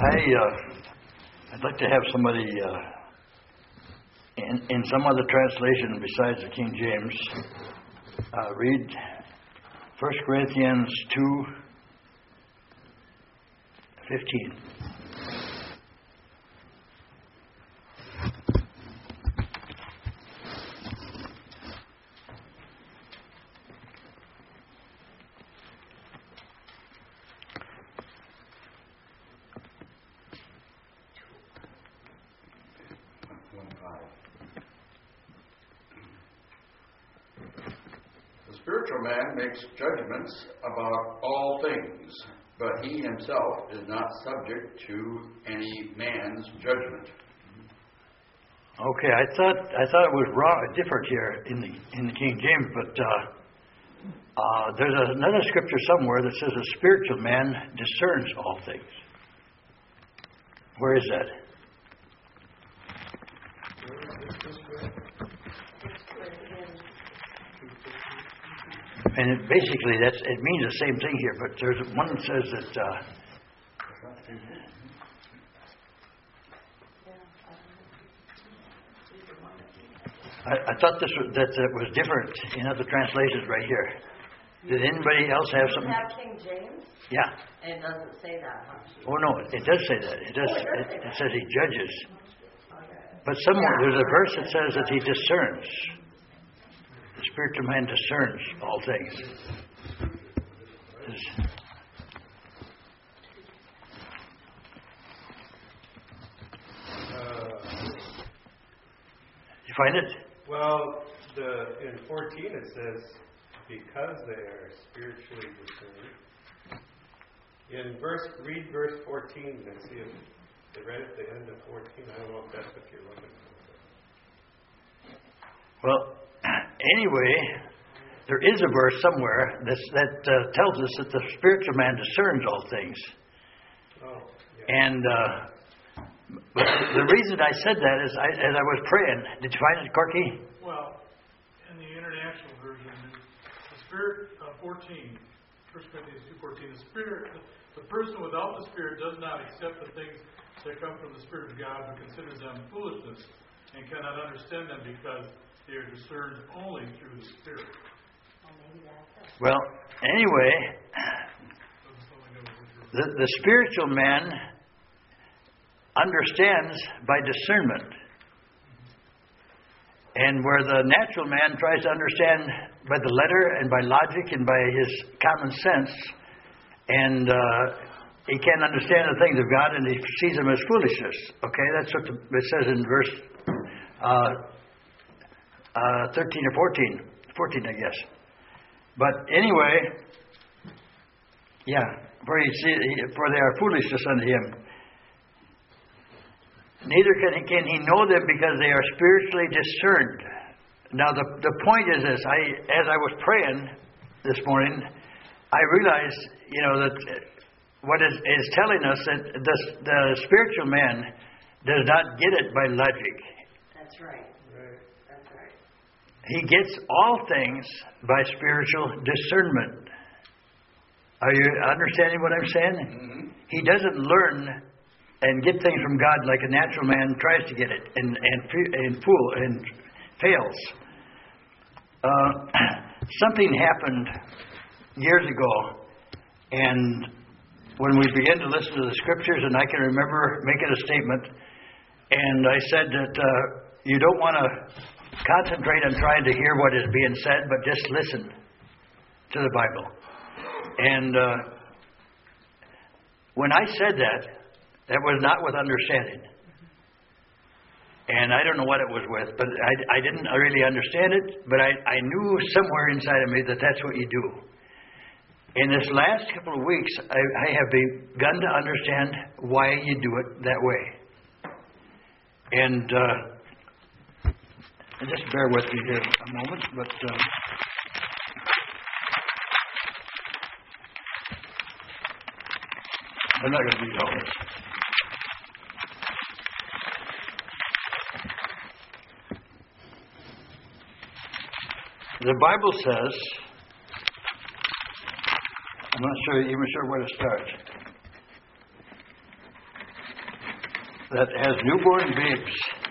I'd like to have somebody in some other translation besides the King James read 1 Corinthians 2:15. The spiritual man makes judgments about all things, but he himself is not subject to any man's judgment. Okay, I thought it was wrong, different here in the King James, but there's another scripture somewhere that says a spiritual man discerns all things. Where is that? And it means the same thing here, but there's one that says that. I thought that was different in other translations right here. Did anybody else have something? You have King James? Yeah. And it doesn't say that, huh? Oh no, it does say that. It does. It says he judges. Okay. But somewhere there's a verse that says that he discerns. The spiritual man discerns all things. You find it? Well, in 14 it says, because they are spiritually discerned. Read verse 14 and see if they read at the end of 14. I don't know if that's what you're looking for. Well, anyway, there is a verse somewhere that tells us that the spiritual man discerns all things. Oh, yeah. And but the reason I said that is as I was praying. Did you find it, Corky? Well, in the International Version, the Spirit, 14, 1 Corinthians 2:14, the person without the Spirit does not accept the things that come from the Spirit of God, but considers them foolishness and cannot understand them because they are discerned only through the Spirit. Well, anyway, the spiritual man understands by discernment. And where the natural man tries to understand by the letter and by logic and by his common sense, and he can't understand the things of God, and he sees them as foolishness. Okay, that's what it says in verse 13 or 14, I guess. But anyway, yeah, for they are foolishness unto him. Neither can he know them because they are spiritually discerned. Now the point is this: as I was praying this morning, I realized, that what is telling us that the spiritual man does not get it by logic. That's right. That's right. He gets all things by spiritual discernment. Are you understanding what I'm saying? Mm-hmm. He doesn't learn and get things from God like a natural man tries to get it and fails. Something happened years ago, and when we began to listen to the scriptures, and I can remember making a statement, and I said that you don't want to concentrate on trying to hear what is being said, but just listen to the Bible. And when I said that was not with understanding. And I don't know what it was with, but I didn't really understand it, but I knew somewhere inside of me that that's what you do. In this last couple of weeks, I have begun to understand why you do it that way. And just bear with me here a moment, but I'm not going to read all this. The Bible says, I'm not even sure where to start. that as newborn babes,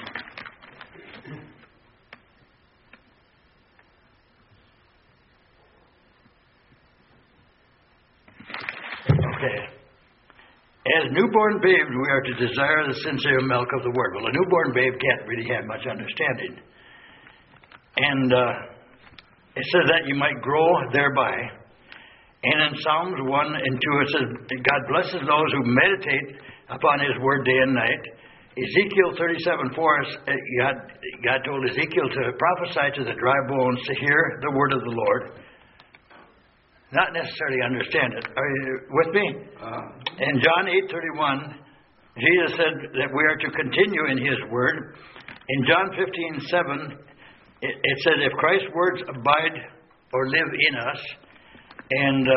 as newborn babes, we are to desire the sincere milk of the Word. Well, a newborn babe can't really have much understanding. And it says that you might grow thereby. And in Psalms 1 and 2, it says, God blesses those who meditate upon His Word day and night. Ezekiel 37:4, God told Ezekiel to prophesy to the dry bones to hear the Word of the Lord. Not necessarily understand it. Are you with me? In John 8:31, Jesus said that we are to continue in His Word. In John 15:7, it says, if Christ's words abide or live in us, and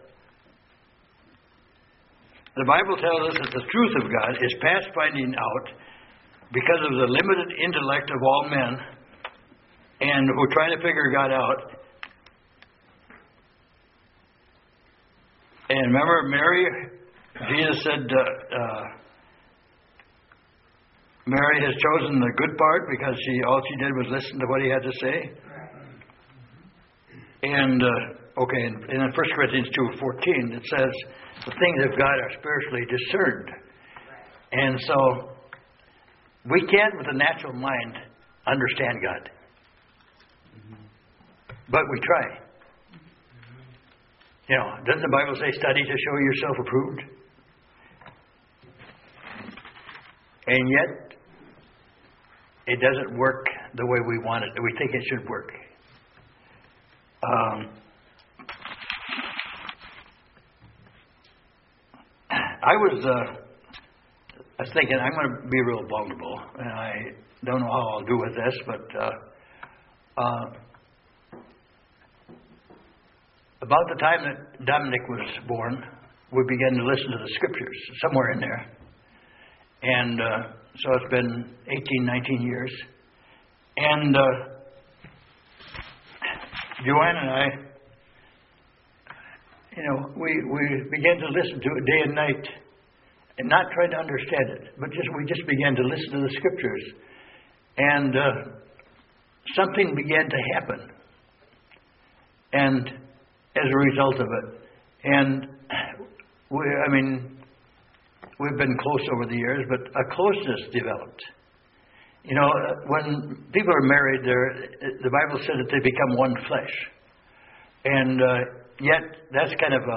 the Bible tells us that the truth of God is past finding out because of the limited intellect of all men and who are trying to figure God out. And remember Mary? Jesus said, Mary has chosen the good part because all she did was listen to what He had to say. And, in 1 Corinthians 2:14, it says, the things of God are spiritually discerned. And so, we can't with the natural mind understand God. But we try. You know, doesn't the Bible say, study to show yourself approved? And yet, it doesn't work the way we want it. We think it should work. I was thinking, I'm going to be real vulnerable, and I don't know how I'll do with this, but about the time that Dominic was born, we began to listen to the Scriptures, somewhere in there. And so it's been 18, 19 years. And Joanne and I, we began to listen to it day and night, and not trying to understand it, but we just began to listen to the Scriptures. And something began to happen. And as a result of it. And we've been close over the years, but a closeness developed. You know, when people are married, the Bible said that they become one flesh. And yet, that's kind of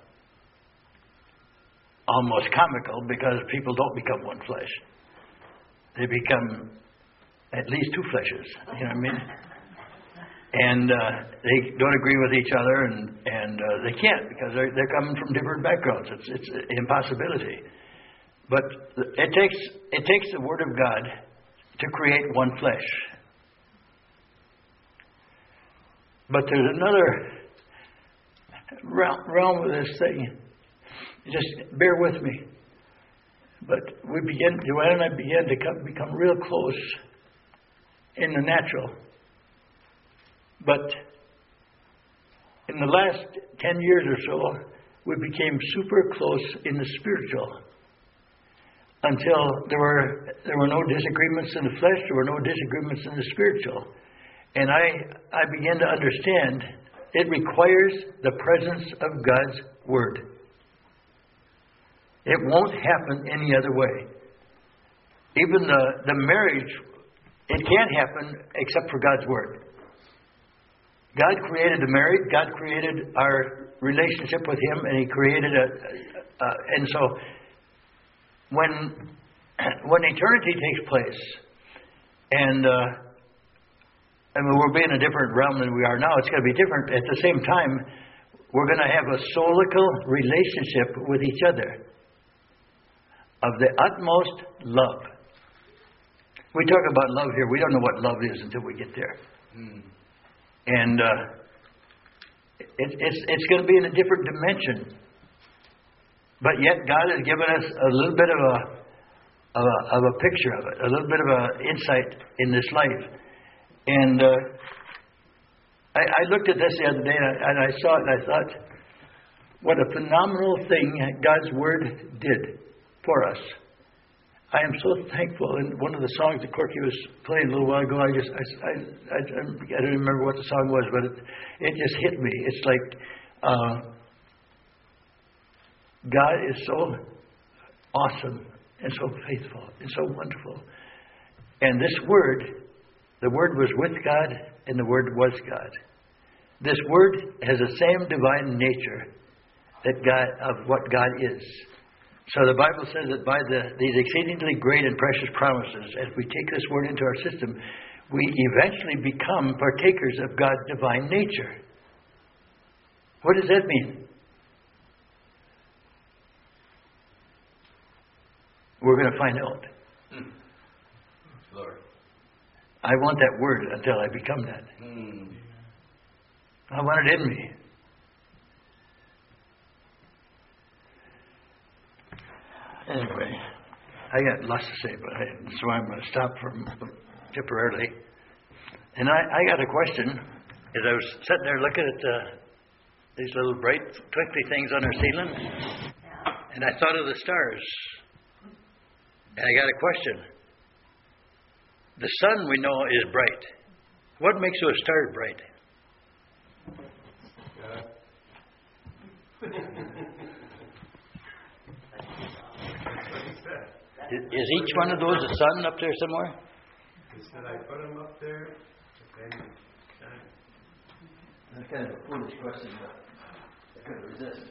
almost comical, because people don't become one flesh. They become at least two fleshes. You know what I mean? And they don't agree with each other, and they can't, because they're coming from different backgrounds. It's an impossibility. But it takes the Word of God to create one flesh. But there's another realm of this thing. Just bear with me. But Joanne and I began to become real close in the natural. But in the last 10 years or so, we became super close in the spiritual. Until there were no disagreements in the flesh, there were no disagreements in the spiritual. And I began to understand it requires the presence of God's Word. It won't happen any other way. Even the marriage, it can't happen except for God's Word. God created the married. God created our relationship with Him, and He created and so when eternity takes place, and we'll be in a different realm than we are now. It's going to be different. At the same time, we're going to have a solical relationship with each other of the utmost love. We talk about love here. We don't know what love is until we get there. And it's going to be in a different dimension. But yet God has given us a little bit of a picture of it, a little bit of an insight in this life. And I looked at this the other day, and I saw it, and I thought, what a phenomenal thing God's Word did for us. I am so thankful. And one of the songs that Corky was playing a little while ago, I don't remember what the song was, but it just hit me. It's like God is so awesome and so faithful and so wonderful. And this Word, the Word was with God and the Word was God. This Word has the same divine nature that God, of what God is. So the Bible says that by these exceedingly great and precious promises, as we take this Word into our system, we eventually become partakers of God's divine nature. What does that mean? We're going to find out. Lord. I want that Word until I become that. I want it in me. Anyway, I got lots to say, so I'm going to stop temporarily. And I got a question as I was sitting there looking at these little bright, twinkly things on our ceiling, and I thought of the stars. And I got a question. The sun, we know, is bright. What makes a star bright? Is each one of those a sun up there somewhere? He said, I put them up there, but they shine. That's kind of a foolish question, but I couldn't resist.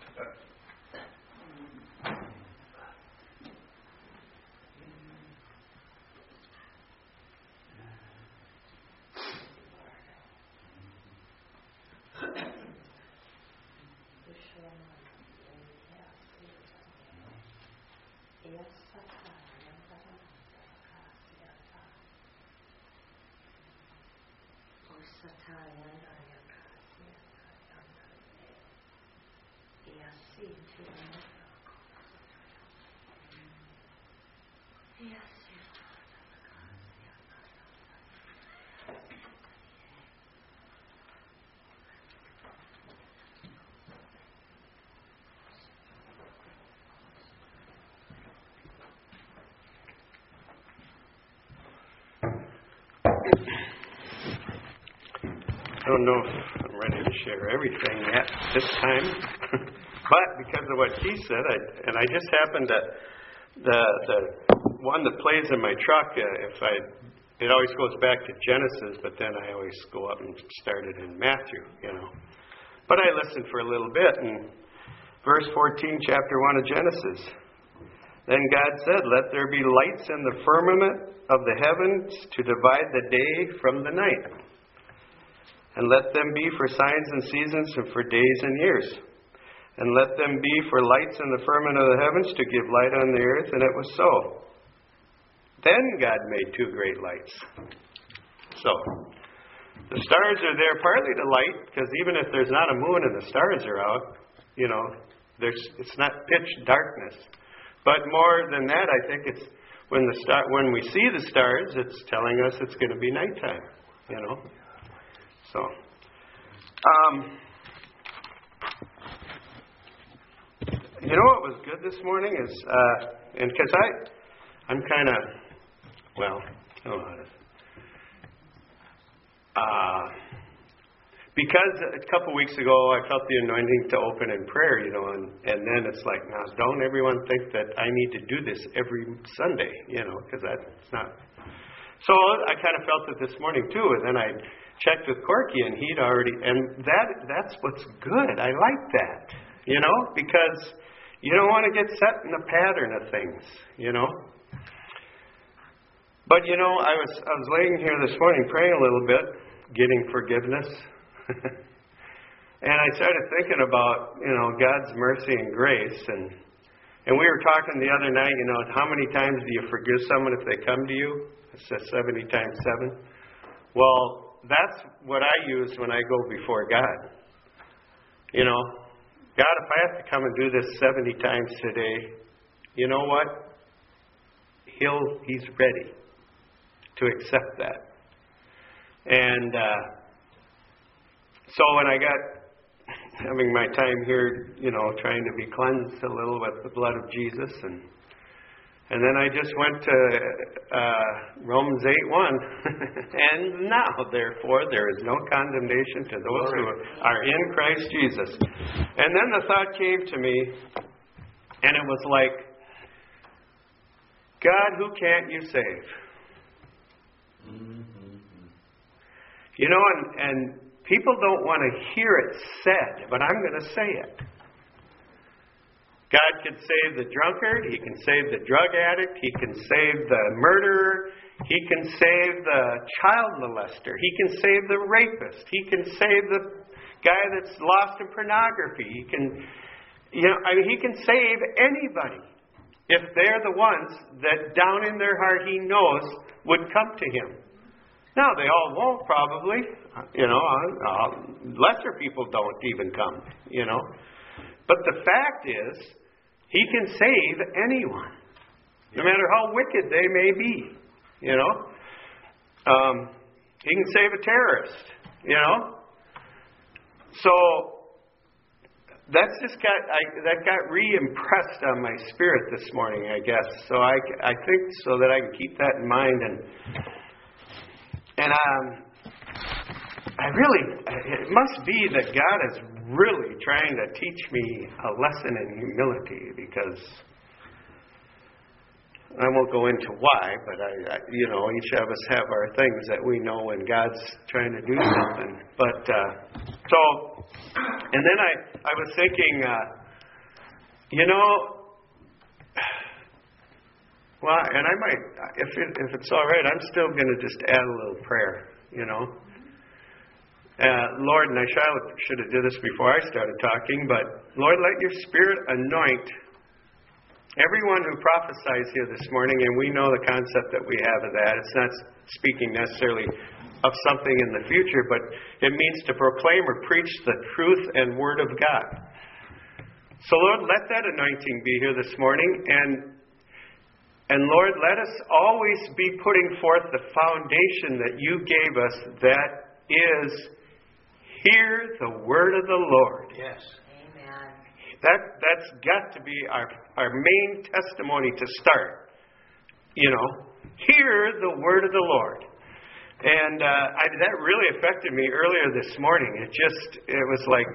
I don't know if I'm ready to share everything yet this time, but because of what he said, I just happened to the one that plays in my truck. It always goes back to Genesis, but then I always go up and start it in Matthew, But I listened for a little bit, and verse 14, chapter 1 of Genesis. Then God said, "Let there be lights in the firmament of the heavens to divide the day from the night. And let them be for signs and seasons and for days and years. And let them be for lights in the firmament of the heavens to give light on the earth." And it was so. Then God made two great lights. So, the stars are there partly to light, because even if there's not a moon and the stars are out, it's not pitch darkness. But more than that, I think it's when we see the stars, it's telling us it's going to be nighttime, So, what was good this morning is, and because I'm kind of, I don't know how to, because a couple weeks ago I felt the anointing to open in prayer, and then it's like, now don't everyone think that I need to do this every Sunday, because that's not. So I kind of felt it this morning too, and then I checked with Corky, and he'd already, and that's what's good. I like that, because you don't want to get set in a pattern of things, But I was laying here this morning praying a little bit, getting forgiveness, and I started thinking about God's mercy and grace, and we were talking the other night, how many times do you forgive someone if they come to you? It says 70 times 7. Well, that's what I use when I go before God. God, if I have to come and do this 70 times today, you know what? He's ready to accept that. And so when I got having my time here, trying to be cleansed a little with the blood of Jesus, and And then I just went to Romans 8:1. And now, therefore, there is no condemnation to those who are in Christ Jesus. And then the thought came to me, and it was like, God, who can't you save? You know, and people don't want to hear it said, but I'm going to say it. God can save the drunkard. He can save the drug addict. He can save the murderer. He can save the child molester. He can save the rapist. He can save the guy that's lost in pornography. He can, he can save anybody if they're the ones that down in their heart He knows would come to Him. Now, they all won't probably. Lesser people don't even come, But the fact is, He can save anyone, no matter how wicked they may be, He can save a terrorist, So, that's just that got re-impressed on my spirit this morning, I guess. So I think so that I can keep that in mind. And it must be that God is really trying to teach me a lesson in humility, because I won't go into why, but each of us have our things that we know when God's trying to do something. But and then I was thinking, well, and I might, if it's all right, I'm still going to just add a little prayer, Lord, and I should have did this before I started talking, but Lord, let your Spirit anoint everyone who prophesies here this morning, and we know the concept that we have of that. It's not speaking necessarily of something in the future, but it means to proclaim or preach the truth and Word of God. So Lord, let that anointing be here this morning, and Lord, let us always be putting forth the foundation that you gave us, that is, hear the word of the Lord. Yes. Amen. That's got to be our main testimony to start. Hear the word of the Lord. And that really affected me earlier this morning. It was like,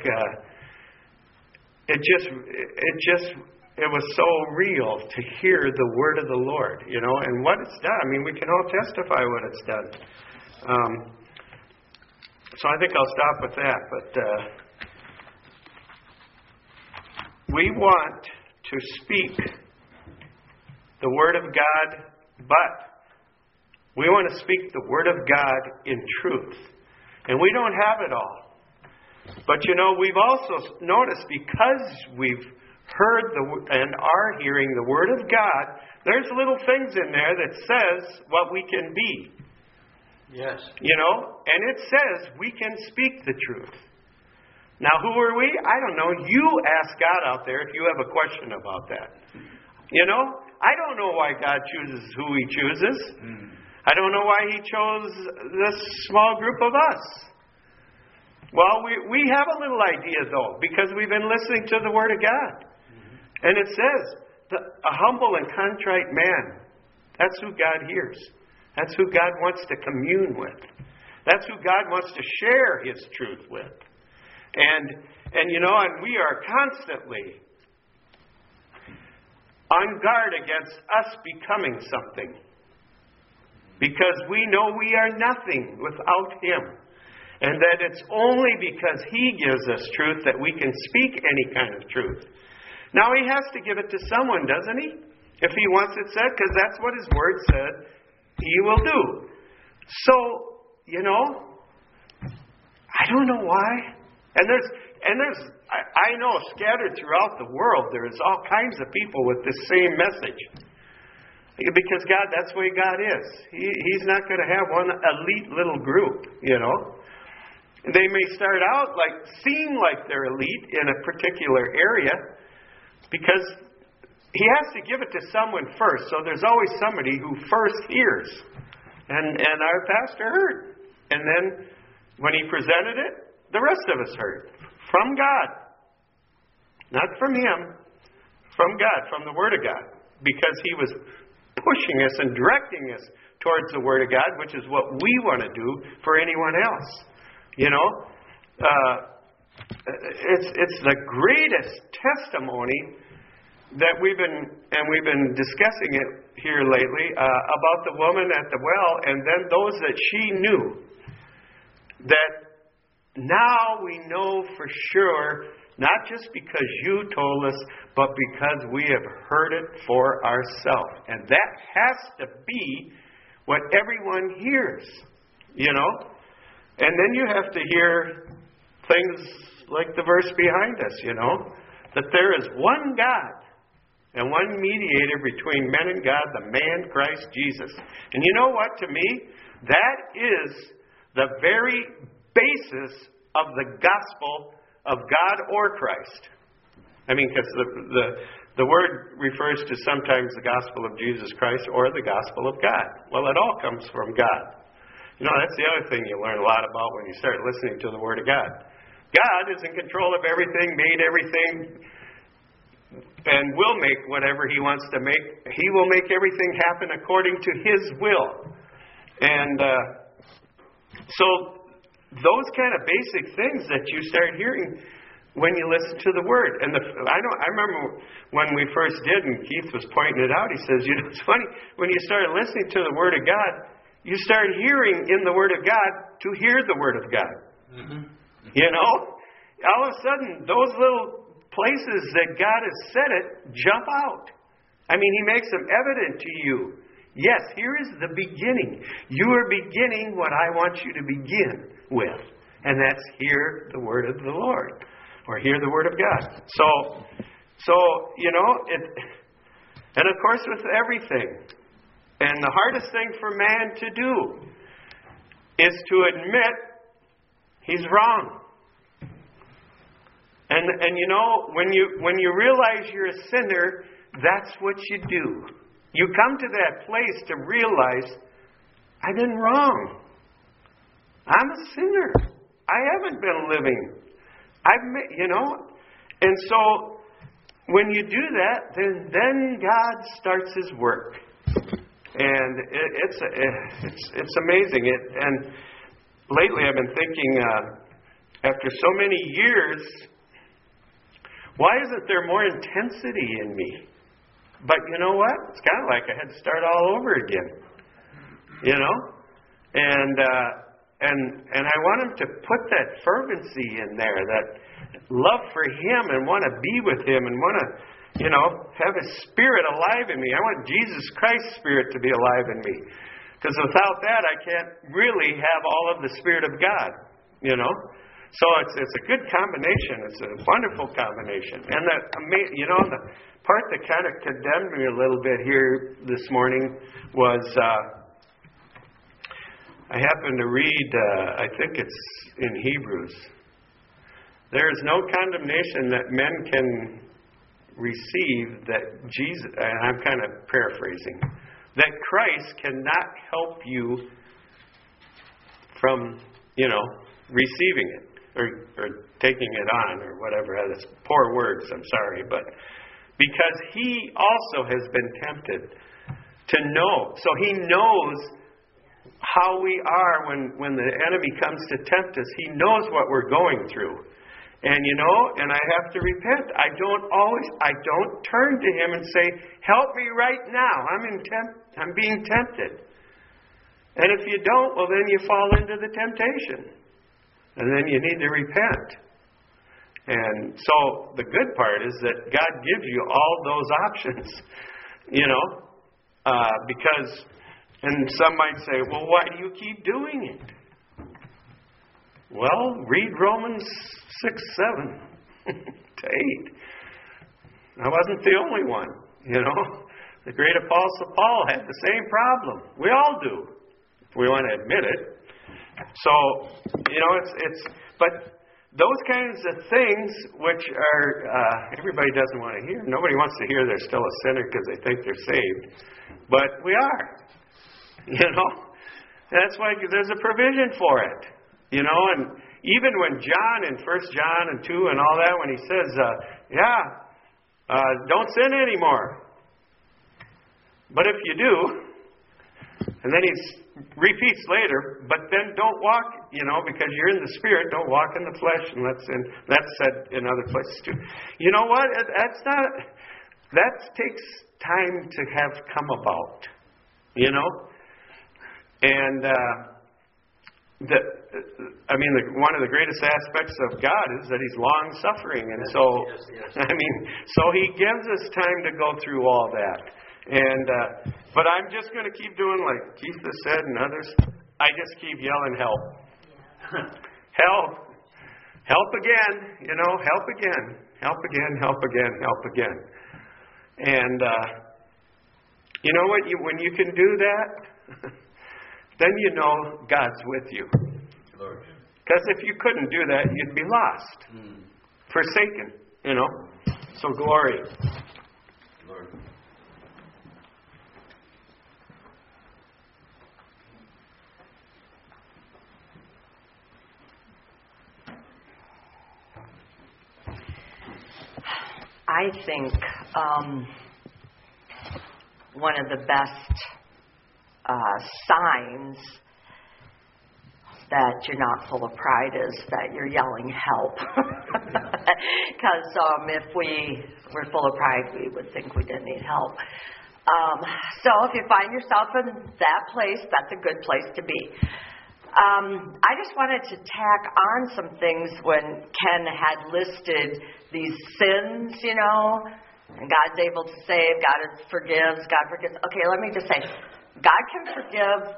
it was so real to hear the word of the Lord, and what it's done. I mean, we can all testify what it's done. So I think I'll stop with that. But we want to speak the Word of God, but we want to speak the Word of God in truth. And we don't have it all. But we've also noticed, because we've heard and are hearing the Word of God, there's little things in there that says what we can be. Yes. And it says we can speak the truth. Now, who are we? I don't know. You ask God out there if you have a question about that. I don't know why God chooses who He chooses. I don't know why He chose this small group of us. Well, we have a little idea, though, because we've been listening to the Word of God. And it says, a humble and contrite man, that's who God hears. That's who God wants to commune with. That's who God wants to share His truth with. And we are constantly on guard against us becoming something. Because we know we are nothing without Him. And that it's only because He gives us truth that we can speak any kind of truth. Now, He has to give it to someone, doesn't He? If He wants it said, because that's what His Word said He will do. So, I don't know why. And there's I know scattered throughout the world, there's all kinds of people with this same message. Because God, that's the way God is. He's not going to have one elite little group, They may start out seem like they're elite in a particular area, because He has to give it to someone first. So there's always somebody who first hears. And our pastor heard. And then when he presented it, the rest of us heard. From God. Not from him. From God. From the Word of God. Because he was pushing us and directing us towards the Word of God, which is what we want to do for anyone else. You know, it's the greatest testimony that we've been discussing it here lately about the woman at the well, and then those that she knew. That now we know for sure, not just because you told us, but because we have heard it for ourselves. And that has to be what everyone hears, you know. And then you have to hear things like the verse behind us, you know, that there is one God and one mediator between men and God, the man Christ Jesus. And you know what, to me, that is the very basis of the gospel of God or Christ. I mean, because the word refers to sometimes the gospel of Jesus Christ or the gospel of God. Well, it all comes from God. You know, that's the other thing you learn a lot about when you start listening to the Word of God. God is in control of everything, made everything, and will make whatever He wants to make. He will make everything happen according to His will. And so those kind of basic things that you start hearing when you listen to the Word. And I remember when we first did, and Keith was pointing it out, he says, you know, it's funny, when you start listening to the Word of God, you start hearing in the Word of God to hear the Word of God. Mm-hmm. You know? All of a sudden, those little places that God has said it jump out. I mean, He makes them evident to you. Yes, here is the beginning. You are beginning what I want you to begin with. And that's hear the Word of the Lord. Or hear the Word of God. So you know, and of course with everything. And the hardest thing for man to do is to admit he's wrong. And you know, when you realize you're a sinner, that's what you do. You come to that place to realize, I've been wrong. I'm a sinner. I haven't been living. You know, and so when you do that, then God starts His work. And it's amazing. And lately I've been thinking, after so many years, why isn't there more intensity in me? But you know what? It's kind of like I had to start all over again. You know? And I want Him to put that fervency in there, that love for Him and want to be with Him and want to, you know, have His Spirit alive in me. I want Jesus Christ's Spirit to be alive in me. Because without that, I can't really have all of the Spirit of God, you know. So it's a good combination. It's a wonderful combination. And you know, the part that kind of condemned me a little bit here this morning was I happened to read, I think it's in Hebrews. There is no condemnation that men can receive that Jesus, and I'm kind of paraphrasing, that Christ cannot help you from, you know, receiving it or taking it on or whatever. That's poor words, I'm sorry, but because He also has been tempted to know. So He knows how we are when the enemy comes to tempt us. He knows what we're going through. And you know, and I have to repent. I don't turn to Him and say, help me right now. I'm being tempted. And if you don't, well then you fall into the temptation. And then you need to repent. And so the good part is that God gives you all those options. You know, because, and some might say, well, why do you keep doing it? Well, read Romans 6:7 to 8. I wasn't the only one, you know. The great Apostle Paul had the same problem. We all do, if we want to admit it. So, you know, but those kinds of things which are, everybody doesn't want to hear. Nobody wants to hear they're still a sinner because they think they're saved. But we are, you know. That's why there's a provision for it. You know, and even when John in 1 John and 2 and all that, when he says, don't sin anymore. But if you do, and then he repeats later, but then don't walk, because you're in the Spirit, don't walk in the flesh. And that's said in other places too. You know what? That takes time to have come about. And one of the greatest aspects of God is that He's long-suffering. And so, so He gives us time to go through all that. And but I'm just going to keep doing like Keith has said and others. I just keep yelling, help. Help. Help again. Help again. Help again, help again, help again. And you know what? When you can do that, then you know God's with you. Because if you couldn't do that, you'd be lost. Forsaken, So glory. Lord. I think one of the best signs that you're not full of pride is that you're yelling help. Because if we were full of pride, we would think we didn't need help. So if you find yourself in that place, that's a good place to be. I just wanted to tack on some things when Ken had listed these sins, and God's able to save, God forgives, God forgives. Okay, let me just say, God can forgive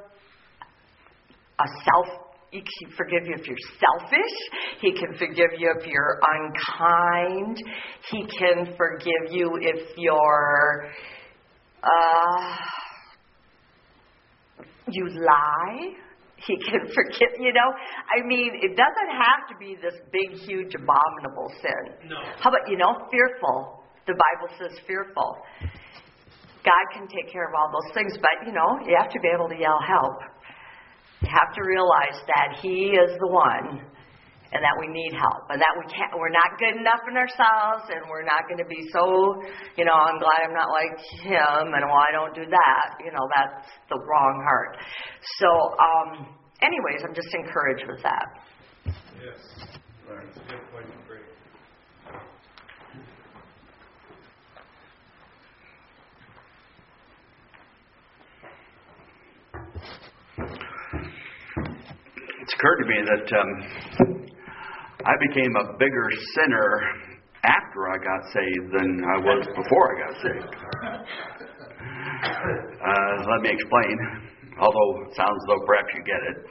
He can forgive you if you're selfish. He can forgive you if you're unkind. He can forgive you if you're you lie. He can forgive, it doesn't have to be this big, huge, abominable sin. No. How about, fearful? The Bible says fearful. God can take care of all those things, but, you have to be able to yell help. You have to realize that He is the one and that we need help and that we're not good enough in ourselves and we're not going to be so, I'm glad I'm not like Him and I don't do that. That's the wrong heart. So, anyways, I'm just encouraged with that. Yes. That's a good point. Great. It's occurred to me that I became a bigger sinner after I got saved than I was before I got saved. Let me explain, although it sounds as though perhaps you get it.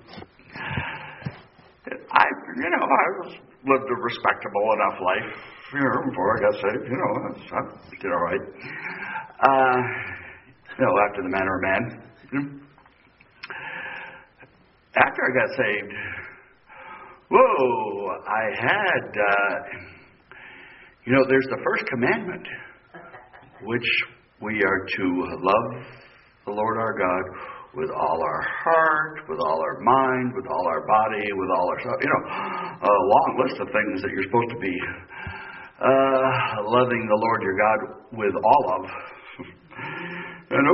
I lived a respectable enough life, before I got saved. I did all right. After the manner of man. After I got saved, I had, there's the first commandment, which we are to love the Lord our God with all our heart, with all our mind, with all our body, with all our stuff. A long list of things that you're supposed to be loving the Lord your God with all of. And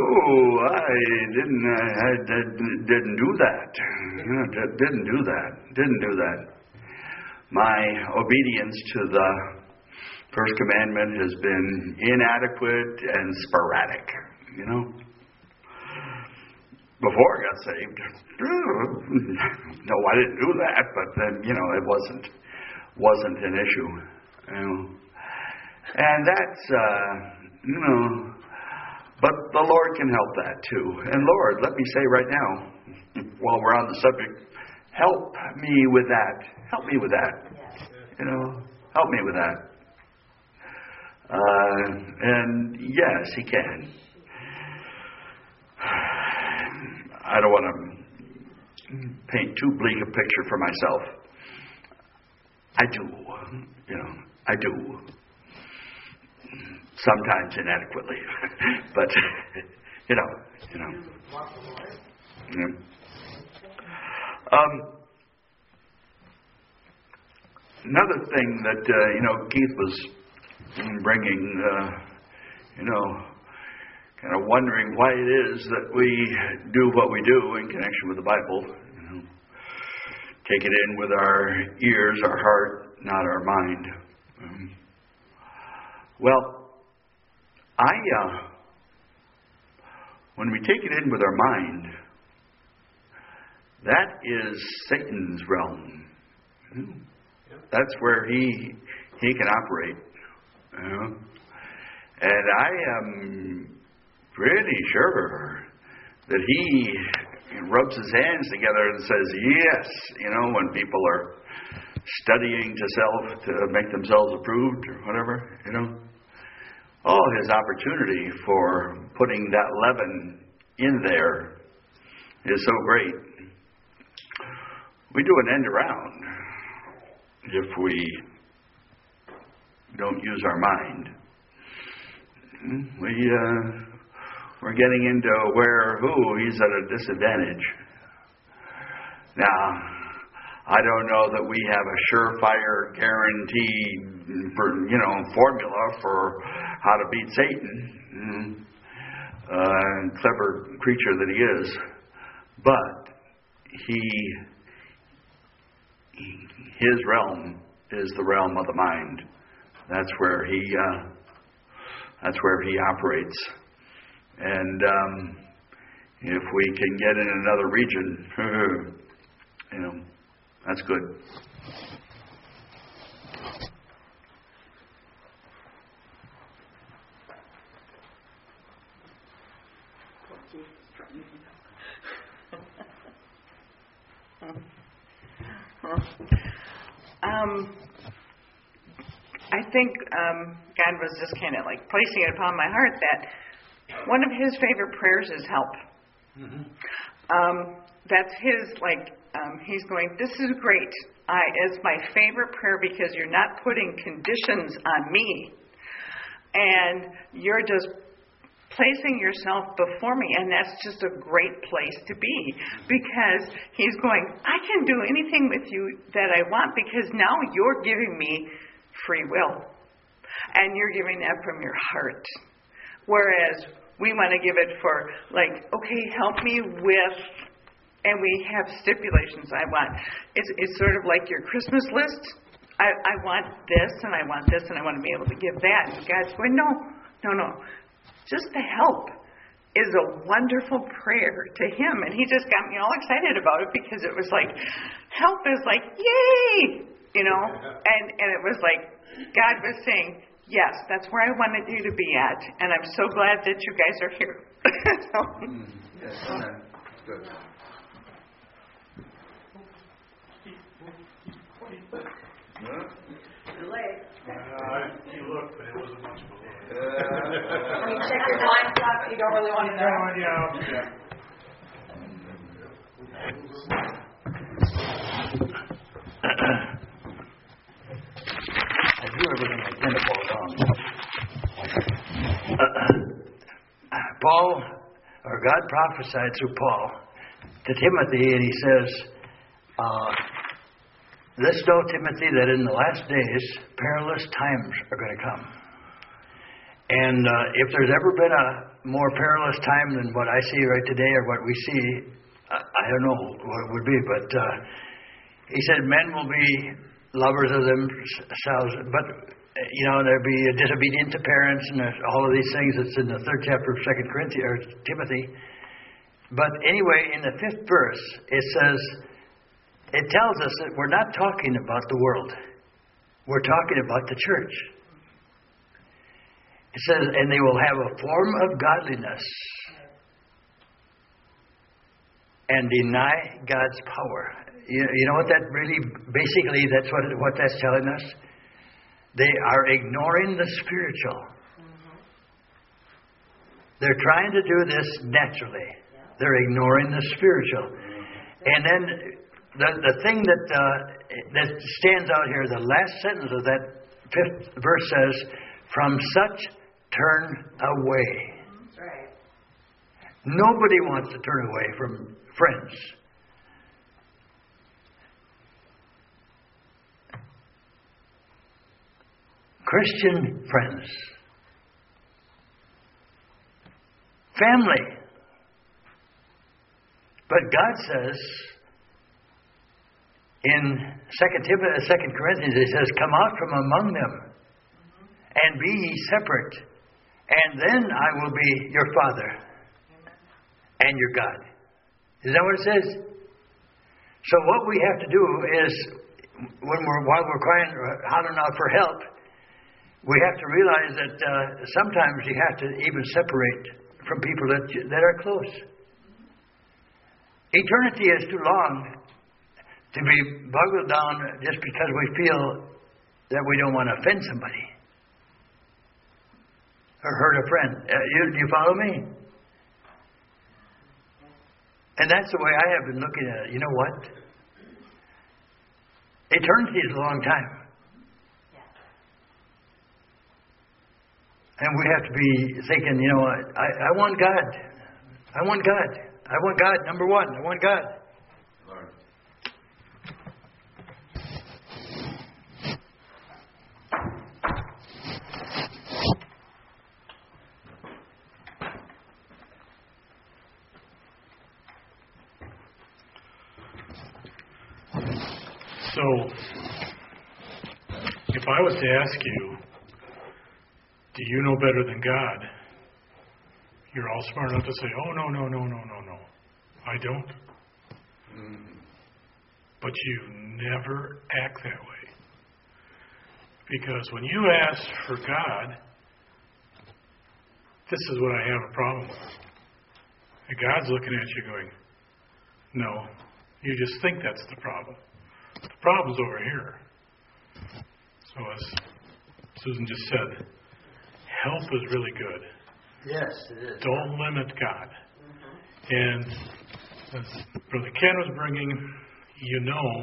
I didn't do that. Didn't do that. My obedience to the first commandment has been inadequate and sporadic. Before I got saved, no, I didn't do that. But then, it wasn't an issue. And that's But the Lord can help that too. And Lord, let me say right now, while we're on the subject, help me with that. Help me with that. Help me with that. And yes, He can. I don't want to paint too bleak a picture for myself. I do. I do. Sometimes inadequately, but another thing that Keith was bringing, kind of wondering why it is that we do what we do in connection with the Bible. Take it in with our ears, our heart, not our mind. Well, when we take it in with our mind, that is Satan's realm. That's where he can operate. And I am pretty sure that he rubs his hands together and says, yes, when people are studying to make themselves approved or whatever, his opportunity for putting that leaven in there is so great. We do an end around if we don't use our mind. We're getting into he's at a disadvantage. Now, I don't know that we have a surefire guaranteed formula for how to beat Satan, clever creature that he is, but his realm is the realm of the mind. That's where he operates. And if we can get in another region, that's good. I think God was just kind of like placing it upon my heart that one of his favorite prayers is help. That's his, he's going, this is great. It's my favorite prayer because you're not putting conditions on me. And you're just placing yourself before me. And that's just a great place to be. Because he's going, I can do anything with you that I want because now you're giving me free will. And you're giving that from your heart. Whereas we want to give it for, okay, help me with, and we have stipulations. It's sort of like your Christmas list. I want this, and I want this, and I want to be able to give that. And God's going, no. Just the help is a wonderful prayer to him. And he just got me all excited about it because it was like, help is like, yay! And it was like, God was saying, yes, that's where I wanted you to be at, and I'm so glad that you guys are here. Yes, amen. Good. You're late. You looked, but it wasn't much below. When you check your blind spot, but you don't really want to know. Yeah. I do everything I can to fall down. God prophesied through Paul to Timothy, and he says, this know, Timothy, that in the last days, perilous times are going to come. And if there's ever been a more perilous time than what I see right today or what we see, I don't know what it would be, but he said men will be lovers of themselves, but, there'll be disobedient to parents and all of these things. It's in the 3rd chapter of 2 Corinthians, or Timothy. But anyway, in the 5th verse, it tells us that we're not talking about the world. We're talking about the church. It says, and they will have a form of godliness and deny God's power. You know what that really, basically, that's what that's telling us? They are ignoring the spiritual. They're trying to do this naturally. They're ignoring the spiritual. And then the thing that stands out here, the last sentence of that 5th verse says, from such turn away. That's right. Nobody wants to turn away from friends. Christian friends. family. But God says in 2 Corinthians, He says, come out from among them and be ye separate, and then I will be your Father and your God. Is that what it says? So what we have to do is, while we're crying, hollering out for help, we have to realize that sometimes you have to even separate from people that are close. Eternity is too long to be boggled down just because we feel that we don't want to offend somebody or hurt a friend. You follow me? And that's the way I have been looking at it. You know what? Eternity is a long time. And we have to be thinking, you know what? I want God. I want God. I want God, number one. I want God. Lord. So, if I was to ask you, do you know better than God? You're all smart enough to say, oh, no. I don't. But you never act that way. Because when you ask for God, this is what I have a problem with. And God's looking at you going, no, you just think that's the problem. The problem's over here. So as Susan just said, help is really good. Yes, it is. Don't limit God. And as Brother Ken was bringing, you know,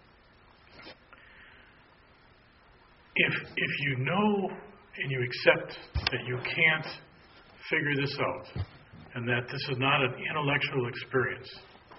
if you know and you accept that you can't figure this out and that this is not an intellectual experience,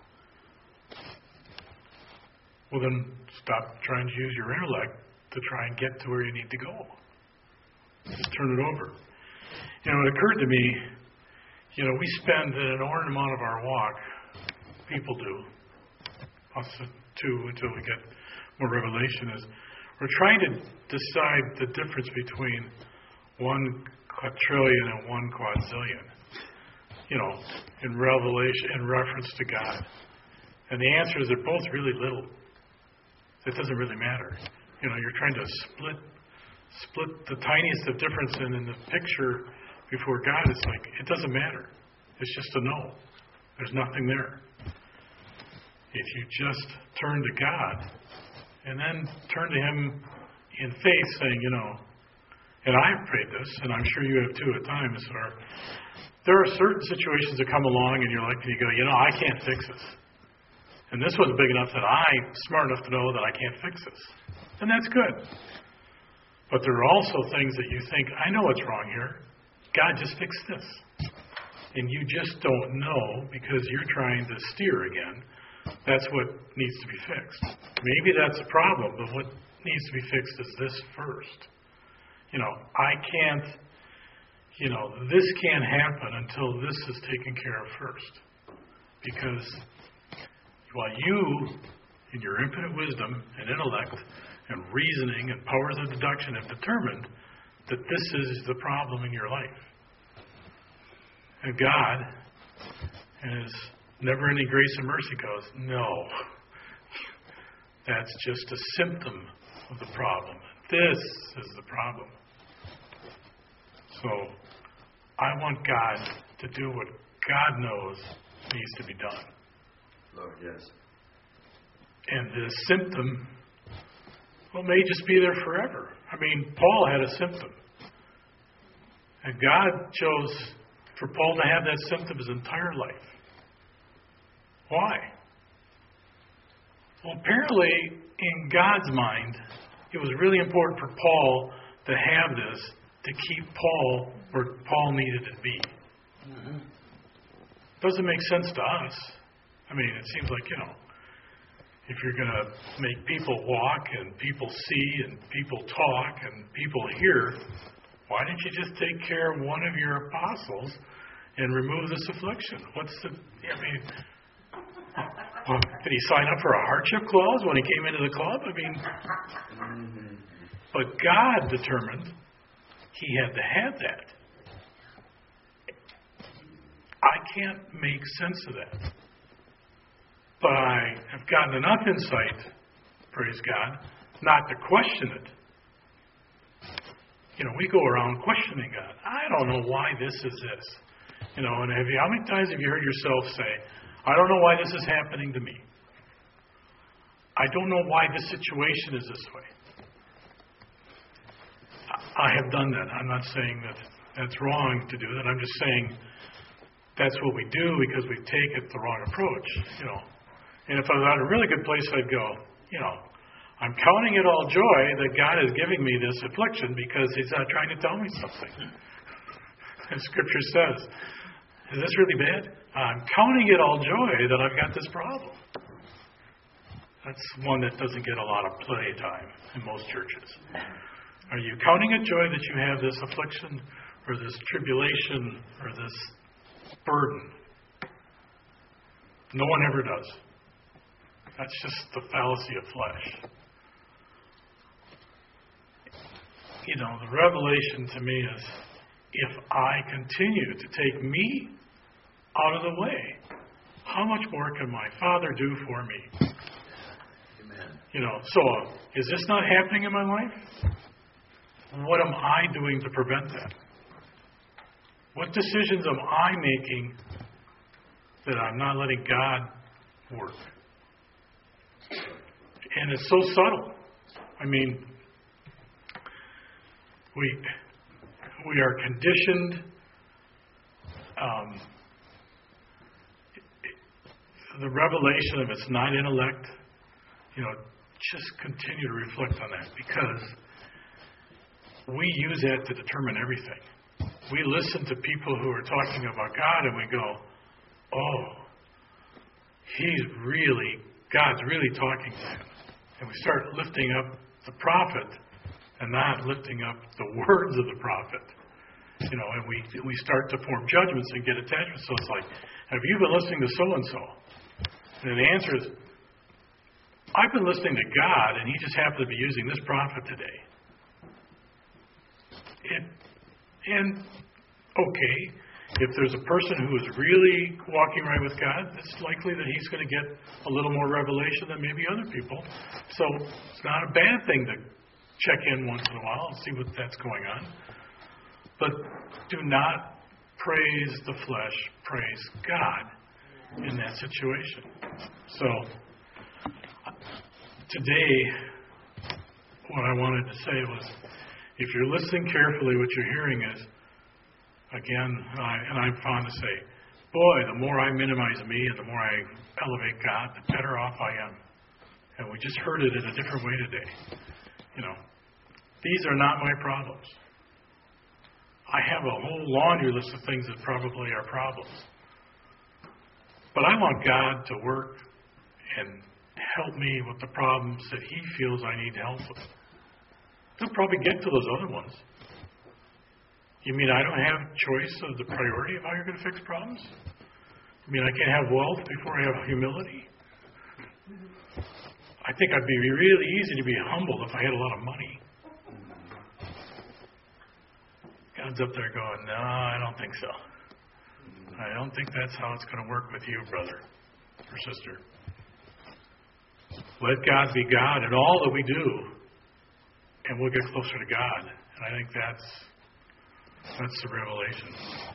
well then stop trying to use your intellect to try and get to where you need to go. Just turn it over. You know, it occurred to me, you know, we spend an inordinate amount of our walk, people do, us too, until we get more revelation, is we're trying to decide the difference between 1 quadrillion and 1 quadrillion, you know, in revelation, in reference to God. And the answer is they're both really little. It doesn't really matter. You know, you're trying to split the tiniest of difference in the picture before God. It's like, it doesn't matter. It's just a no. There's nothing there. If you just turn to God and then turn to Him in faith, saying, you know, and I've prayed this, and I'm sure you have too at times, or there are certain situations that come along and you're like, you go, you know, I can't fix this. And this one's big enough that I'm smart enough to know that I can't fix this. And that's good. But there are also things that you think, I know what's wrong here. God, just fix this. And you just don't know because you're trying to steer again. That's what needs to be fixed. Maybe that's a problem, but what needs to be fixed is this first. You know, I can't, you know, this can't happen until this is taken care of first. Because while you, in your infinite wisdom and intellect and reasoning and powers of deduction have determined that this is the problem in your life. And God, in His never-ending grace and mercy, goes, no, that's just a symptom of the problem. This is the problem. So I want God to do what God knows needs to be done. Lord, yes. And the symptom, well, may just be there forever. I mean, Paul had a symptom. And God chose for Paul to have that symptom his entire life. Why? Well, apparently, in God's mind, it was really important for Paul to have this to keep Paul where Paul needed to be. Mm-hmm. Doesn't make sense to us. I mean, it seems like, you know, if you're going to make people walk and people see and people talk and people hear, why didn't you just take care of one of your apostles and remove this affliction. Did he sign up for a hardship clause when he came into the club? But God determined he had to have that. I can't make sense of that. But I have gotten enough insight, praise God, not to question it. We go around questioning God. I don't know why this is this. And how many times have you heard yourself say, I don't know why this is happening to me. I don't know why this situation is this way. I have done that. I'm not saying that that's wrong to do that. I'm just saying that's what we do because we take it the wrong approach. And if I was at a really good place, I'd go, I'm counting it all joy that God is giving me this affliction because He's not trying to tell me something. As Scripture says, is this really bad? I'm counting it all joy that I've got this problem. That's one that doesn't get a lot of play time in most churches. Are you counting it joy that you have this affliction or this tribulation or this burden? No one ever does. That's just the fallacy of flesh. The revelation to me is if I continue to take me out of the way, how much more can my Father do for me? Amen. So is this not happening in my life? What am I doing to prevent that? What decisions am I making that I'm not letting God work? And it's so subtle. We are conditioned. The revelation of it's not intellect. Just continue to reflect on that because we use that to determine everything. We listen to people who are talking about God and we go, oh, God's really talking to him. And we start lifting up the prophet and not lifting up the words of the prophet. And we start to form judgments and get attachments. So it's like, have you been listening to so-and-so? And the answer is, I've been listening to God, and He just happened to be using this prophet today. And okay, if there's a person who is really walking right with God, it's likely that he's going to get a little more revelation than maybe other people. So it's not a bad thing to check in once in a while and see what that's going on. But do not praise the flesh, praise God in that situation. So today, what I wanted to say was, if you're listening carefully, what you're hearing is, again, and I'm fond to say, boy, the more I minimize me and the more I elevate God, the better off I am. And we just heard it in a different way today. These are not my problems. I have a whole laundry list of things that probably are problems. But I want God to work and help me with the problems that He feels I need help with. He'll probably get to those other ones. You mean I don't have choice of the priority of how you're going to fix problems? You mean I can't have wealth before I have humility? I think I'd be really easy to be humble if I had a lot of money. God's up there going, no, I don't think so. I don't think that's how it's going to work with you, brother or sister. Let God be God in all that we do, and we'll get closer to God. And I think that's the revelation.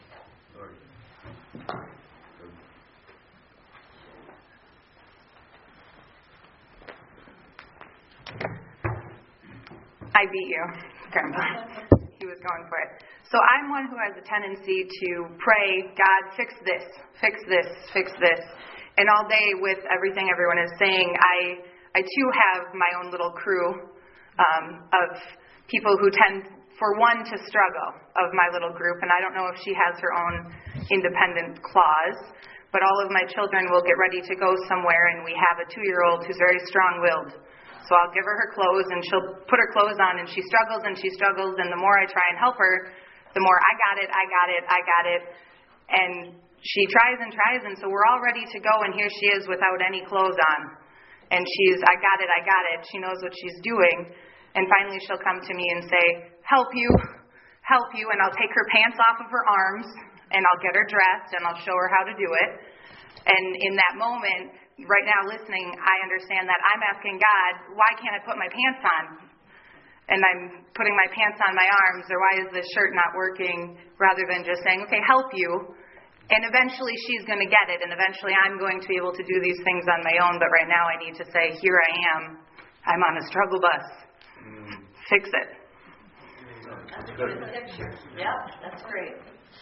I beat you, Grandpa. He was going for it. So I'm one who has a tendency to pray, God, fix this, fix this, fix this. And all day with everything everyone is saying, I too have my own little crew of people who tend, for one, to struggle of my little group. And I don't know if she has her own independent clause, but all of my children will get ready to go somewhere, and we have a 2-year-old who's very strong-willed. So I'll give her clothes, and she'll put her clothes on, and she struggles, and the more I try and help her, the more I got it. And she tries and tries, and so we're all ready to go, and here she is without any clothes on. And she's, I got it. She knows what she's doing. And finally she'll come to me and say, help you. And I'll take her pants off of her arms, and I'll get her dressed, and I'll show her how to do it. And in that moment, right now listening, I understand that I'm asking God, why can't I put my pants on? And I'm putting my pants on my arms, or why is this shirt not working, rather than just saying, okay, help you. And eventually she's going to get it, and eventually I'm going to be able to do these things on my own. But right now I need to say, here I am. I'm on a struggle bus. Fix it. That's a good picture. Yep, that's great.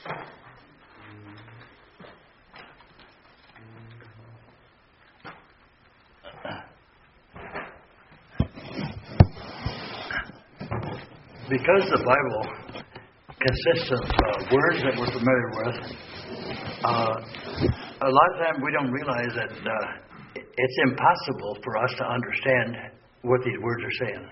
Because the Bible consists of words that we're familiar with, a lot of times we don't realize that it's impossible for us to understand what these words are saying.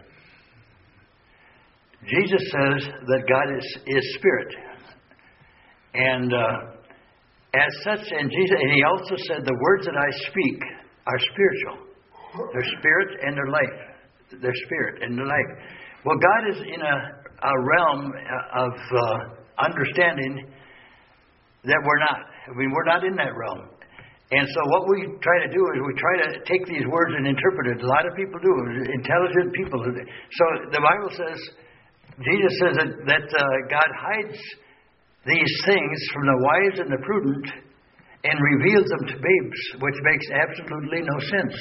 Jesus says that God is spirit. And as such, and he also said, the words that I speak are spiritual. They're spirit and they're life. They're spirit and they're life. Well, God is in a realm of understanding that we're not. I mean, we're not in that realm. And so what we try to do is we try to take these words and interpret it. A lot of people do. Intelligent people. So the Bible says, Jesus says that God hides these things from the wise and the prudent and reveals them to babes, which makes absolutely no sense.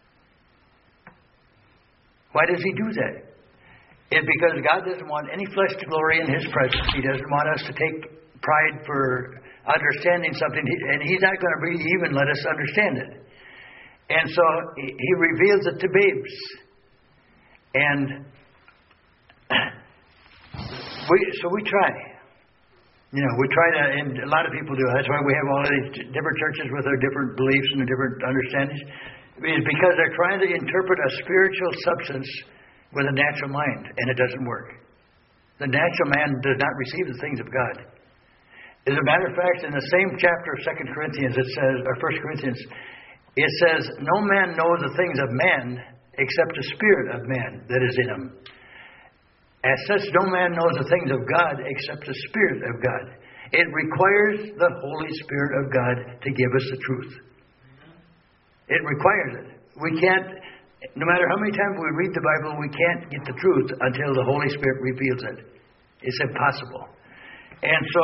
Why does he do that? It's because God doesn't want any flesh to glory in his presence. He doesn't want us to take pride for understanding something, and he's not going to even let us understand it. And so he reveals it to babes. And we try. You know, we try to, and a lot of people do. That's why we have all of these different churches with their different beliefs and their different understandings. It's because they're trying to interpret a spiritual substance with a natural mind, and it doesn't work. The natural man does not receive the things of God. As a matter of fact, in the same chapter of 2 Corinthians, it says, or 1 Corinthians, it says, no man knows the things of man except the spirit of man that is in him. As such, no man knows the things of God except the Spirit of God. It requires the Holy Spirit of God to give us the truth. It requires it. We can't, no matter how many times we read the Bible, we can't get the truth until the Holy Spirit reveals it. It's impossible. And so,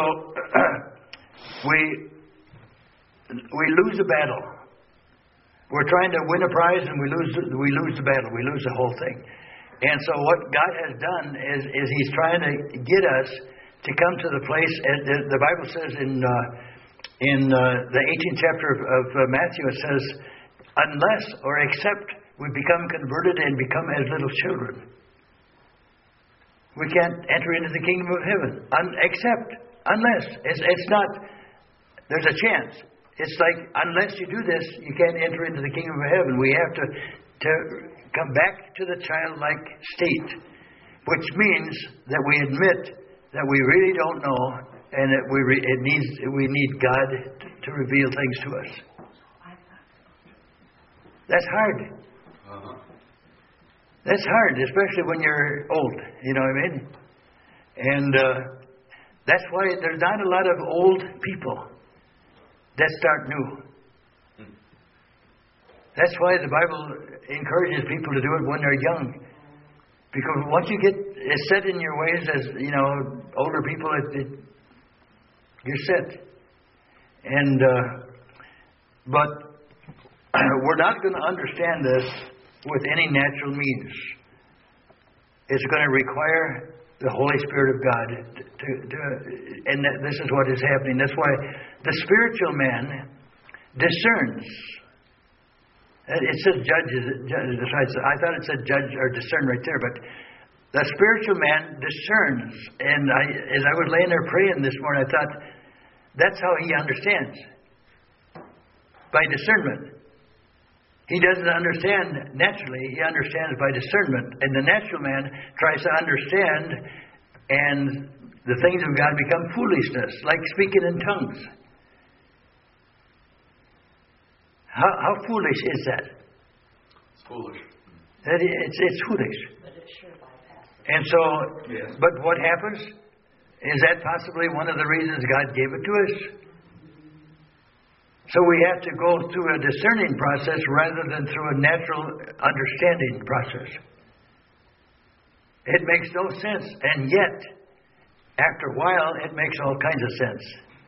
we lose the battle. We're trying to win a prize and we lose the battle. We lose the whole thing. And so what God has done is he's trying to get us to come to the place, as the Bible says in the 18th chapter of Matthew, it says, unless or except we become converted and become as little children, we can't enter into the kingdom of heaven. Unless. It's not, there's a chance. It's like, unless you do this, you can't enter into the kingdom of heaven. We have to come back to the childlike state, which means that we admit that we really don't know, and that we need God to reveal things to us. That's hard. That's hard, especially when you're old. You know what I mean? And that's why there's not a lot of old people that start new. That's why the Bible encourages people to do it when they're young. Because once you get set in your ways as, older people, you're set. And, but we're not going to understand this with any natural means. It's going to require the Holy Spirit of God and this is what is happening. That's why the spiritual man discerns. It says judges. I thought it said judge or discern right there, but the spiritual man discerns. And as I was laying there praying this morning, I thought that's how he understands, by discernment. He doesn't understand naturally; he understands by discernment. And the natural man tries to understand, and the things of God become foolishness, like speaking in tongues. How foolish is that? It's foolish. It's foolish. But it sure bypasses. And so, Yes. but what happens? Is that possibly one of the reasons God gave it to us? So we have to go through a discerning process rather than through a natural understanding process. It makes no sense, and yet, after a while, it makes all kinds of sense.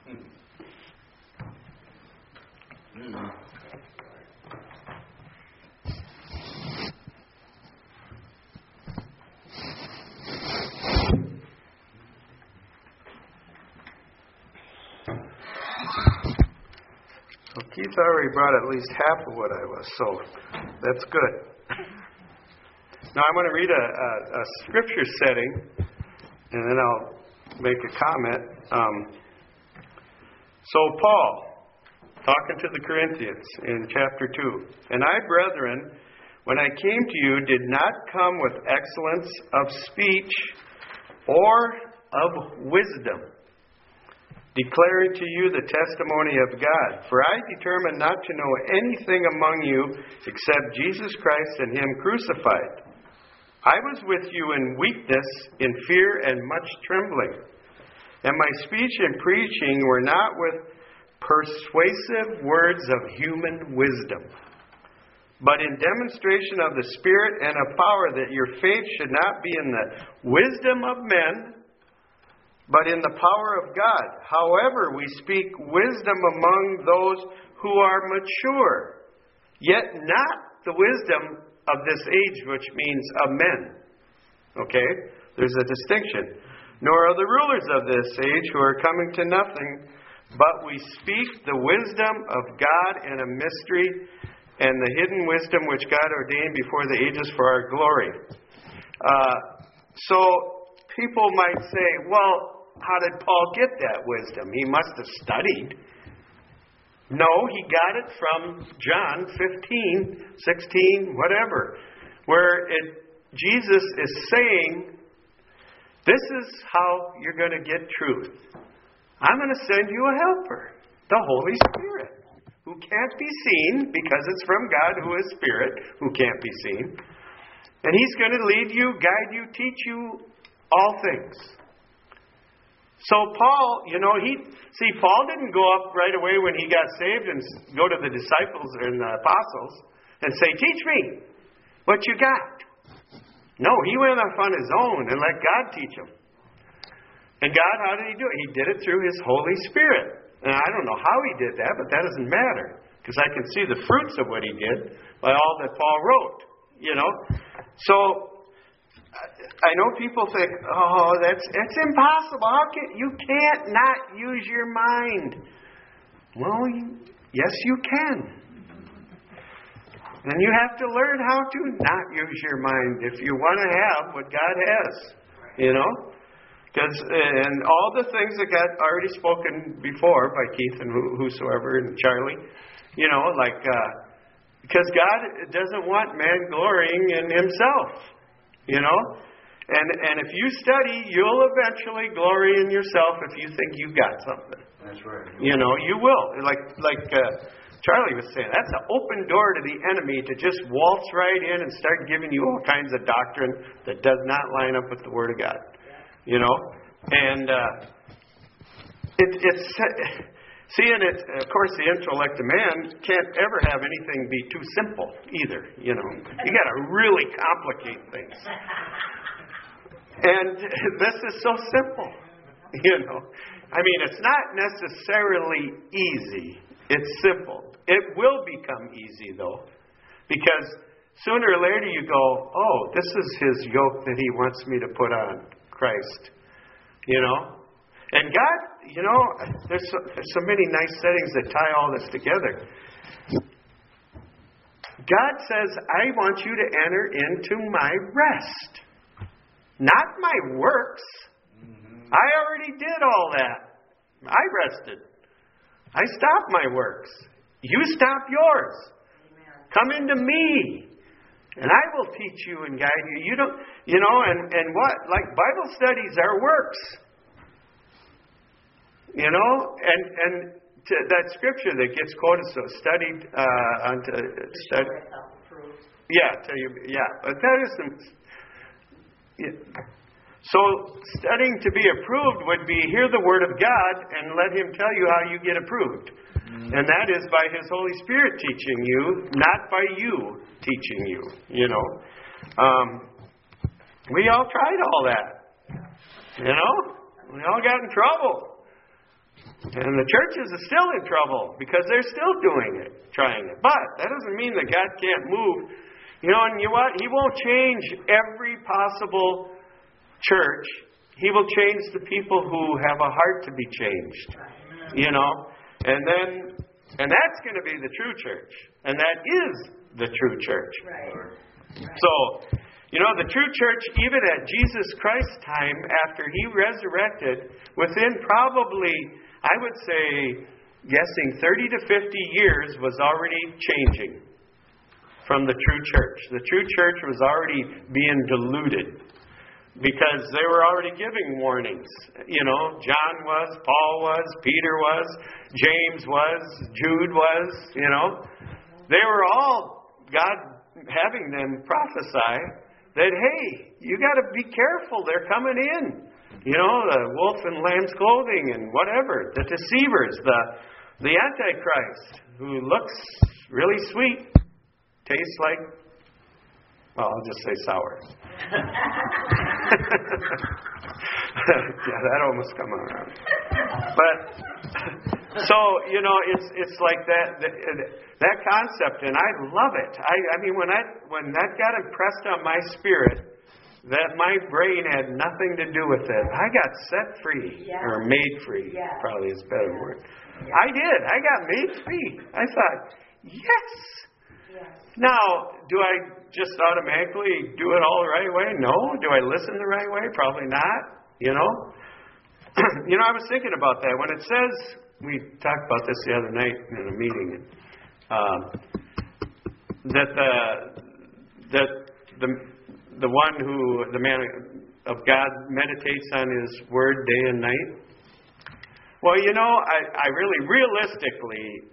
So Keith already brought at least half of what I was, so that's good. Now I'm going to read a scripture setting, and then I'll make a comment. So Paul, talking to the Corinthians in chapter 2, "And I, brethren, when I came to you, did not come with excellence of speech or of wisdom, declaring to you the testimony of God. For I determined not to know anything among you except Jesus Christ and Him crucified. I was with you in weakness, in fear, and much trembling. And my speech and preaching were not with persuasive words of human wisdom, but in demonstration of the Spirit and of power, that your faith should not be in the wisdom of men, but in the power of God. However, we speak wisdom among those who are mature, yet not the wisdom of this age, which means of men." Okay? There's a distinction. "Nor of the rulers of this age who are coming to nothing, but we speak the wisdom of God in a mystery, and the hidden wisdom which God ordained before the ages for our glory." So people might say, well, how did Paul get that wisdom? He must have studied. No, he got it from John 15, 16, whatever, where Jesus is saying, this is how you're going to get truth. I'm going to send you a helper, the Holy Spirit, who can't be seen because it's from God, who is Spirit, who can't be seen. And He's going to lead you, guide you, teach you all things. So Paul, Paul didn't go up right away when he got saved and go to the disciples and the apostles and say, "Teach me what you got." No, he went off on his own and let God teach him. And God, how did He do it? He did it through His Holy Spirit. And I don't know how He did that, but that doesn't matter, because I can see the fruits of what He did by all that Paul wrote. So I know people think, oh, it's impossible. You can't not use your mind. Well, yes, you can. And you have to learn how to not use your mind if you want to have what God has. And all the things that got already spoken before by Keith and whosoever and Charlie, because God doesn't want man glorying in himself, And if you study, you'll eventually glory in yourself if you think you've got something. That's right. You will. Like Charlie was saying, that's an open door to the enemy to just waltz right in and start giving you all kinds of doctrine that does not line up with the Word of God. And it's seeing it. Of course, the intellect of man can't ever have anything be too simple either. You got to really complicate things. And this is so simple. It's not necessarily easy. It's simple. It will become easy though, because sooner or later you go, oh, this is His yoke that He wants me to put on Christ. And God, there's so many nice settings that tie all this together. God says, I want you to enter into my rest. Not my works. I already did all that. I rested. I stopped my works. You stop yours. Come into me, and I will teach you and guide you. And what? Like Bible studies are works. And that scripture that gets quoted, so studied study. But that isn't. So studying to be approved would be hear the word of God and let Him tell you how you get approved, and that is by His Holy Spirit teaching you, not by you teaching you. You know, we all tried all that. You know, we all got in trouble. And the churches are still in trouble because they're still doing it, trying it. But that doesn't mean that God can't move. You know, and you know what? He won't change every possible church. He will change the people who have a heart to be changed. You know? And that's going to be the true church. And that is the true church. So, you know, the true church, even at Jesus Christ's time, after He resurrected, within probably, I would say, guessing 30 to 50 years, was already changing from the true church. The true church was already being diluted because they were already giving warnings. You know, John was, Paul was, Peter was, James was, Jude was, you know. They were all, God having them prophesy that, hey, you got to be careful, they're coming in. You know, the wolf in lamb's clothing and whatever. The deceivers, the Antichrist, who looks really sweet, tastes like, well, I'll just say sour. Yeah, that almost come around. But, so, you know, it's like that concept, and I love it. I mean, when that got impressed on my spirit, that my brain had nothing to do with it. I got set free, or made free, probably is a better word. I did. I got made free. I thought, yes. Now, do I just automatically do it all the right way? No. Do I listen the right way? Probably not. You know? You know, I was thinking about that. When it says, we talked about this the other night in a meeting, the one who, the man of God, meditates on His Word day and night. Well, you know, I really, realistically,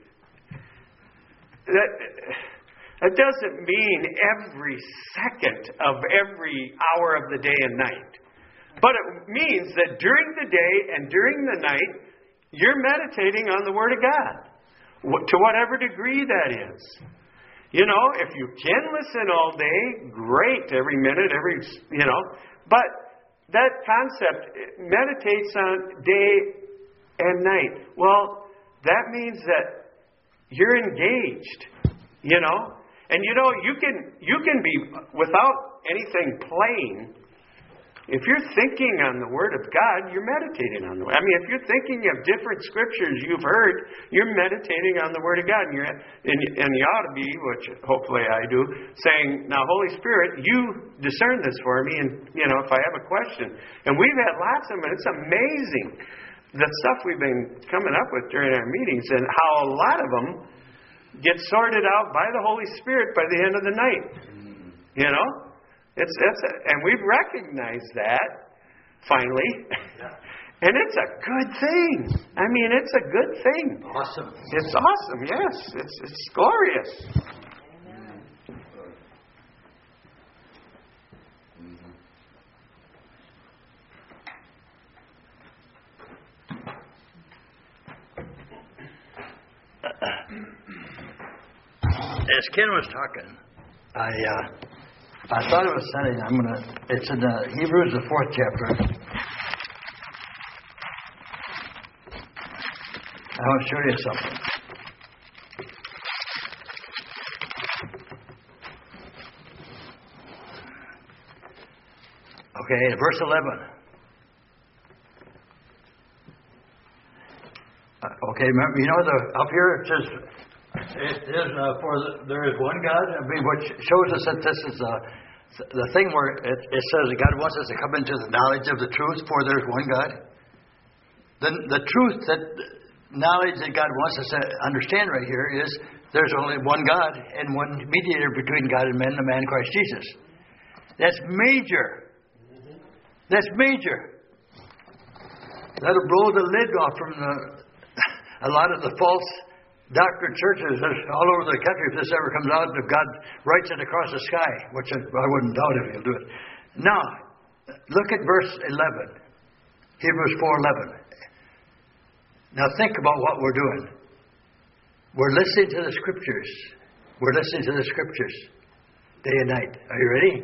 that doesn't mean every second of every hour of the day and night. But it means that during the day and during the night, you're meditating on the Word of God, to whatever degree that is. You know, if you can listen all day, great, every minute, you know. But that concept meditates on day and night. Well, that means that you're engaged, you know. And you know, you can be without anything plain. If you're thinking on the Word of God, you're meditating on the Word. I mean, if you're thinking of different scriptures you've heard, you're meditating on the Word of God. And you ought to be, which hopefully I do, saying, now, Holy Spirit, you discern this for me, and, you know, if I have a question. And we've had lots of them, and it's amazing, the stuff we've been coming up with during our meetings, and how a lot of them get sorted out by the Holy Spirit by the end of the night. You know? And we've recognized that, finally. And it's a good thing. I mean, it's a good thing. Awesome. It's awesome, yes. It's glorious. As Ken was talking, I thought of a setting. It's in Hebrews, the 4th chapter. I want to show you something. Okay, verse 11. Okay, remember, you know, up here it says, there is one God, which shows us that this is the thing where it says that God wants us to come into the knowledge of the truth, for there is one God. Then the truth, that knowledge that God wants us to understand right here is there's only one God and one mediator between God and men, the man Christ Jesus. That's major. That's major. That'll blow the lid off from a lot of the false doctrine churches all over the country, if this ever comes out, if God writes it across the sky, which I wouldn't doubt if He'll do it. Now, look at verse 11. Hebrews 4:11. Now think about what we're doing. We're listening to the Scriptures. We're listening to the Scriptures day and night. Are you ready?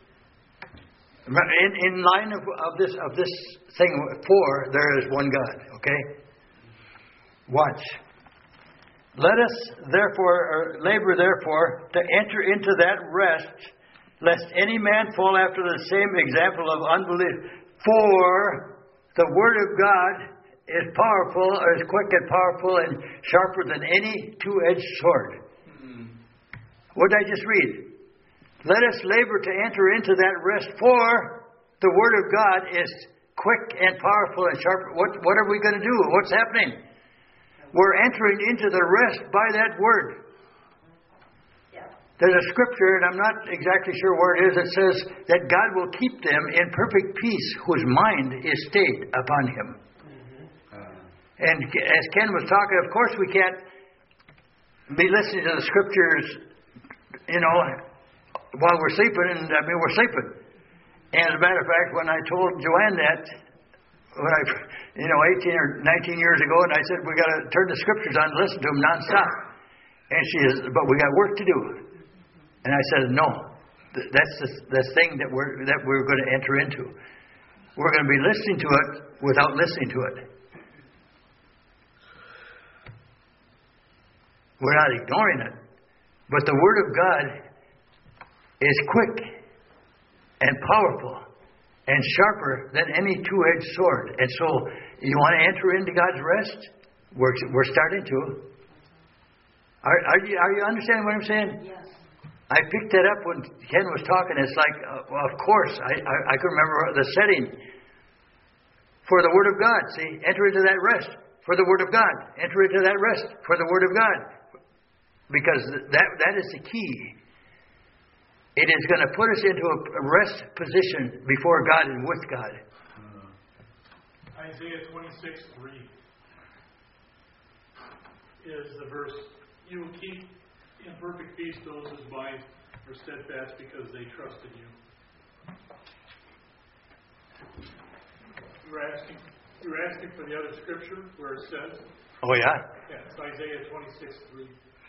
In line of this thing, 4, there is one God. Okay? Watch. Let us labor therefore to enter into that rest, lest any man fall after the same example of unbelief. For the Word of God is powerful, is quick and powerful and sharper than any two-edged sword. What did I just read? Let us labor to enter into that rest, for the Word of God is quick and powerful and sharp. What are we going to do? What's happening? We're entering into the rest by that Word. There's a scripture, and I'm not exactly sure where it is, that says that God will keep them in perfect peace whose mind is stayed upon Him. And as Ken was talking, of course we can't be listening to the scriptures, while we're sleeping, and we're sleeping. And as a matter of fact, when I told Joanne that, 18 or 19 years ago, and I said, we got to turn the scriptures on and listen to them nonstop. And she says, but we got work to do. And I said, no, that's the thing that we're going to enter into. We're going to be listening to it without listening to it. We're not ignoring it. But the Word of God is quick and powerful and sharper than any two-edged sword. And so, you want to enter into God's rest? We're starting to. Are you understanding what I'm saying? Yes. I picked that up when Ken was talking. It's like, of course, I can remember the setting. For the Word of God, see, enter into that rest. For the Word of God, enter into that rest. For the Word of God. Because that is the key. It is going to put us into a rest position before God and with God. Isaiah 26:3 is the verse, you will keep in perfect peace those whose minds are steadfast because they trust in you. You were asking for the other scripture where it says. Oh, yeah? Yeah, it's Isaiah 26:3.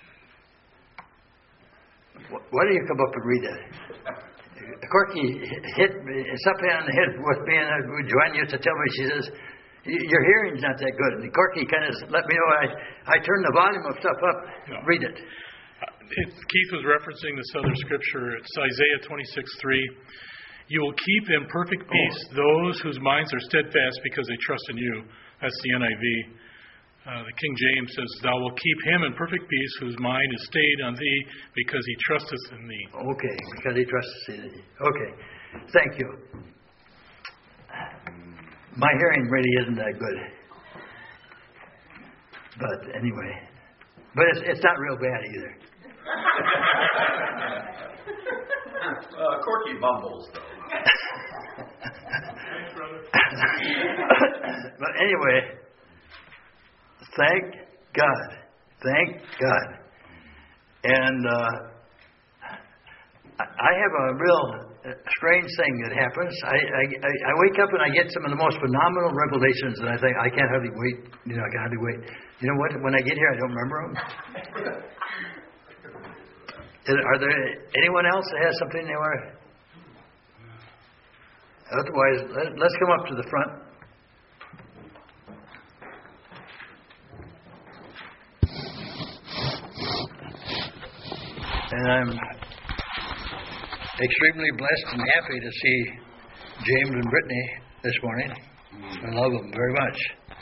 Why don't you come up and read that? Corky hit something on the head with me, and Joanne used to tell me, she says, your hearing's not that good. And Corky kind of let me know. I turned the volume of stuff up. Yeah. Read it. Keith was referencing this other scripture. It's Isaiah 26:3. You will keep in perfect peace those whose minds are steadfast because they trust in you. That's the NIV. The King James says, thou will keep him in perfect peace whose mind is stayed on thee because he trusteth in thee. Okay, because he trusts in thee. Okay, thank you. My hearing really isn't that good. But anyway, it's not real bad either. Corky mumbles, though. Thanks, brother. But anyway, thank God. Thank God. And I have a real strange thing that happens. I wake up and I get some of the most phenomenal revelations, and I think, I can't hardly wait. I can hardly wait. You know what? When I get here, I don't remember them. Are there anyone else that has something they want to? Otherwise, let's come up to the front. And I'm extremely blessed and happy to see James and Brittany this morning. I love them very much.